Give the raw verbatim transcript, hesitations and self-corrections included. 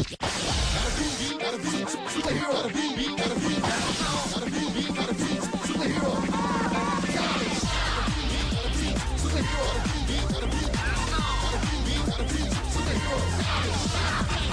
Gotta be superhero. Gotta be, gotta be, gotta be, gotta be superhero. Gotta be, gotta be superhero. Gotta be, gotta be, gotta be, gotta be superhero.